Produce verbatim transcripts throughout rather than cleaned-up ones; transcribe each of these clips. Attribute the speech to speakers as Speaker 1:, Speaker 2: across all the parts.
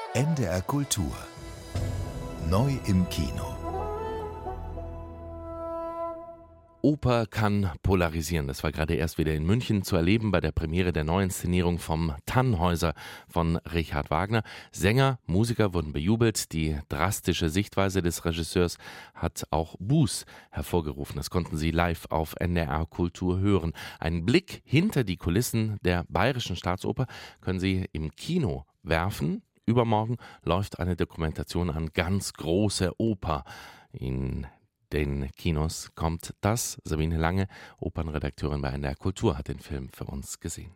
Speaker 1: N D R Kultur. Neu im Kino.
Speaker 2: Oper kann polarisieren. Das war gerade erst wieder in München zu erleben bei der Premiere der Neuinszenierung vom Tannhäuser von Richard Wagner. Sänger, Musiker wurden bejubelt. Die drastische Sichtweise des Regisseurs hat auch Buß hervorgerufen. Das konnten Sie live auf N D R Kultur hören. Einen Blick hinter die Kulissen der Bayerischen Staatsoper können Sie im Kino werfen. Übermorgen läuft eine Dokumentation an Ganz große Oper. In den Kinos kommt das. Sabine Lange, Opernredakteurin bei N D R Kultur, hat den Film für uns gesehen.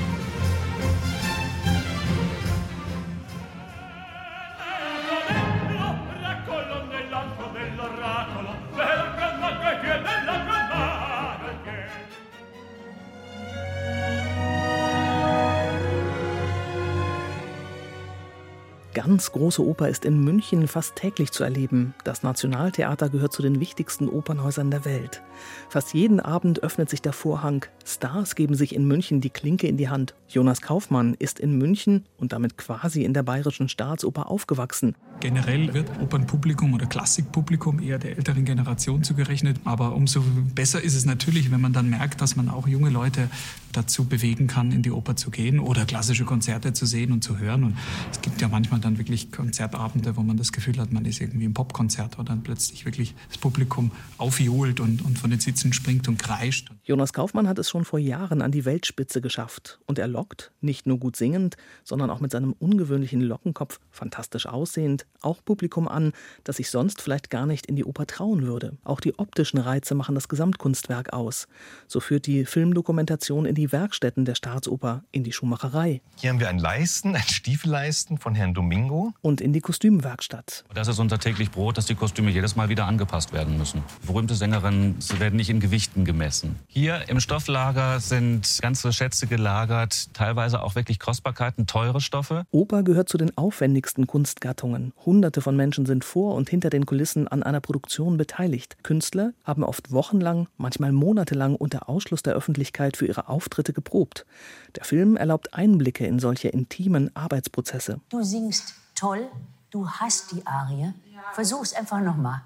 Speaker 3: Ganz große Oper ist in München fast täglich zu erleben. Das Nationaltheater gehört zu den wichtigsten Opernhäusern der Welt. Fast jeden Abend öffnet sich der Vorhang. Stars geben sich in München die Klinke in die Hand. Jonas Kaufmann ist in München und damit quasi in der Bayerischen Staatsoper aufgewachsen.
Speaker 4: Generell wird Opernpublikum oder Klassikpublikum eher der älteren Generation zugerechnet. Aber umso besser ist es natürlich, wenn man dann merkt, dass man auch junge Leute dazu bewegen kann, in die Oper zu gehen oder klassische Konzerte zu sehen und zu hören. Und es gibt ja manchmal dann wirklich Konzertabende, wo man das Gefühl hat, man ist irgendwie im Popkonzert, wo dann plötzlich wirklich das Publikum aufjohlt und, und von den Sitzen springt und kreischt.
Speaker 3: Jonas Kaufmann hat es schon vor Jahren an die Weltspitze geschafft. Und er lockt, nicht nur gut singend, sondern auch mit seinem ungewöhnlichen Lockenkopf, fantastisch aussehend, auch Publikum an, das sich sonst vielleicht gar nicht in die Oper trauen würde. Auch die optischen Reize machen das Gesamtkunstwerk aus. So führt die Filmdokumentation in die Werkstätten der Staatsoper, in die Schuhmacherei.
Speaker 5: Hier haben wir ein Leisten, ein Stiefelleisten von Herrn Domingo.
Speaker 3: Und in die Kostümwerkstatt.
Speaker 6: Das ist unser täglich Brot, dass die Kostüme jedes Mal wieder angepasst werden müssen. Berühmte Sängerinnen werden nicht in Gewichten gemessen. Hier im Stofflager sind ganze Schätze gelagert, teilweise auch wirklich Kostbarkeiten, teure Stoffe.
Speaker 3: Oper gehört zu den aufwendigsten Kunstgattungen. Hunderte von Menschen sind vor und hinter den Kulissen an einer Produktion beteiligt. Künstler haben oft wochenlang, manchmal monatelang unter Ausschluss der Öffentlichkeit für ihre Auftritte geprobt. Der Film erlaubt Einblicke in solche intimen Arbeitsprozesse.
Speaker 7: Du singst toll, du hast die Arie. Versuch's einfach nochmal.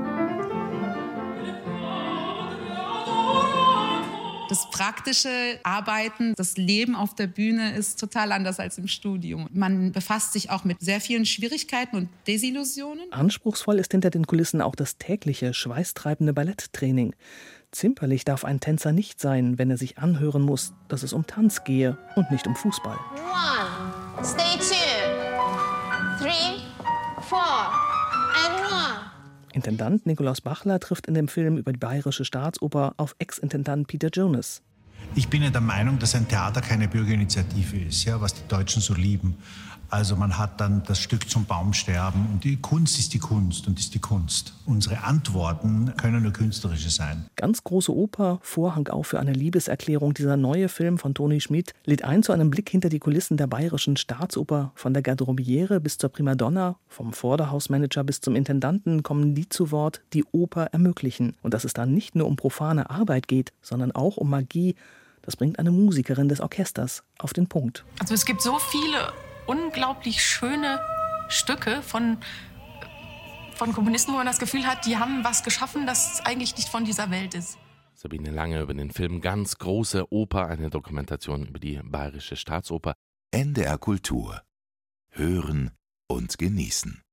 Speaker 8: Das praktische Arbeiten, das Leben auf der Bühne ist total anders als im Studium. Man befasst sich auch mit sehr vielen Schwierigkeiten und Desillusionen.
Speaker 3: Anspruchsvoll ist hinter den Kulissen auch das tägliche, schweißtreibende Balletttraining. Zimperlich darf ein Tänzer nicht sein, wenn er sich anhören muss, dass es um Tanz gehe und nicht um Fußball.
Speaker 9: One, stay two, three, four, and one.
Speaker 3: Intendant Nikolaus Bachler trifft in dem Film über die Bayerische Staatsoper auf Ex-Intendant Peter Jonas.
Speaker 10: Ich bin ja der Meinung, dass ein Theater keine Bürgerinitiative ist, ja, was die Deutschen so lieben. Also man hat dann das Stück zum Baumsterben und die Kunst ist die Kunst und ist die Kunst. Unsere Antworten können nur künstlerische sein.
Speaker 3: Ganz große Oper, Vorhang auf für eine Liebeserklärung. Dieser neue Film von Toni Schmid lädt ein zu einem Blick hinter die Kulissen der Bayerischen Staatsoper. Von der Garderobiere bis zur Primadonna, vom Vorderhausmanager bis zum Intendanten kommen die zu Wort, die Oper ermöglichen. Und dass es dann nicht nur um profane Arbeit geht, sondern auch um Magie, das bringt eine Musikerin des Orchesters auf den Punkt.
Speaker 11: Also es gibt so viele unglaublich schöne Stücke von, von Komponisten, wo man das Gefühl hat, die haben was geschaffen, das eigentlich nicht von dieser Welt ist.
Speaker 2: Sabine Lange über den Film Ganz große Oper, eine Dokumentation über die Bayerische Staatsoper.
Speaker 1: N D R Kultur. Hören und genießen.